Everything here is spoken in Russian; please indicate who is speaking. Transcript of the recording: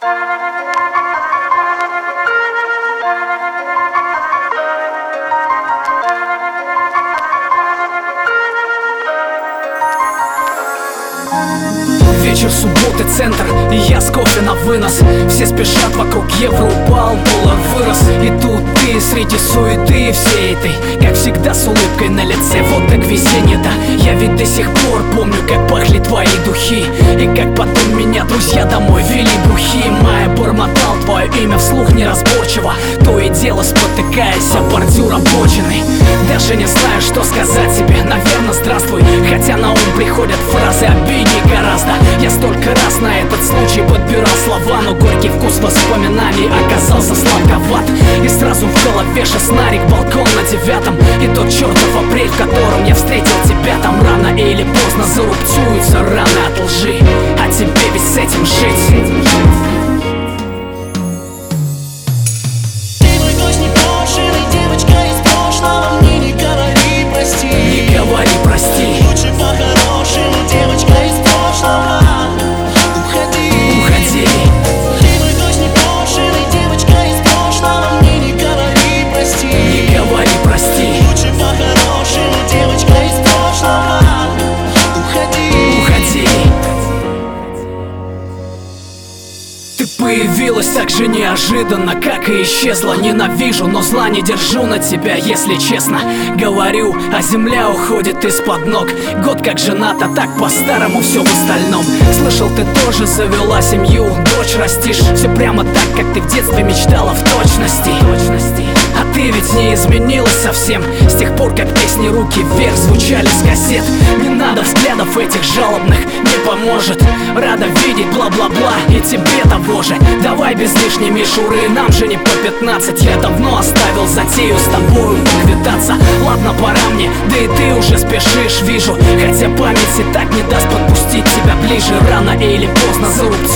Speaker 1: Вечер субботы, центр, и я с кофе на вынос. Все спешат, вокруг евро упал, доллар вырос. И тут ты среди суеты всей этой, как всегда с улыбкой на лице. Вот так весенне-то, я ведь до сих пор помню, как пахли твои духи. И как потом меня друзья домой вели брухи. Майя бормотал твое имя вслух неразборчиво, то и дело спотыкаясь о бордюр обочины. Даже не знаю, что сказать тебе, наверное, здравствуй. Хотя на ум приходят фразы обидней гораздо. Я столько раз на этот случай подбирал слова, но горький вкус воспоминаний оказался сладковат. И сразу в голове шестнарик, балкон на 9-м. И тот чертов апрель, в котором я встретил тебя. Там рано или поздно зарубцуются раны от лжи, а тебе ведь с этим жить. Не говори прости.
Speaker 2: Лучше по-хорошему, девочка из прошлого. Уходи. Ты мой дождь непрошенный, девочка из прошлого. Мне не говори прости.
Speaker 1: Не говори прости.
Speaker 2: Лучше по-хорошему, девочка из прошлого.
Speaker 1: Уходи. Ты появилась так же неожиданно, как и исчезла. Ненавижу, но зла не держу на тебя, если честно. Говорю, а земля уходит из-под ног. Год как женат, а так по-старому все в остальном. Слышал, ты тоже завела семью, дочь растишь. Все прямо так, как ты в детстве мечтала в точности. А ты ведь не изменилась совсем с тех пор, как песни «Руки вверх» звучали с кассет. Не надо взглядов этих жалобных, не поможет. Рада видеть бла-бла-бла и тебе того же. Давай без лишней мишуры, нам же не по 15. Я давно оставил затею с тобою поквитаться. Ладно, пора мне, да и ты уже спешишь, вижу. Хотя память и так не даст подпустить тебя ближе. Рано или поздно зарубцуется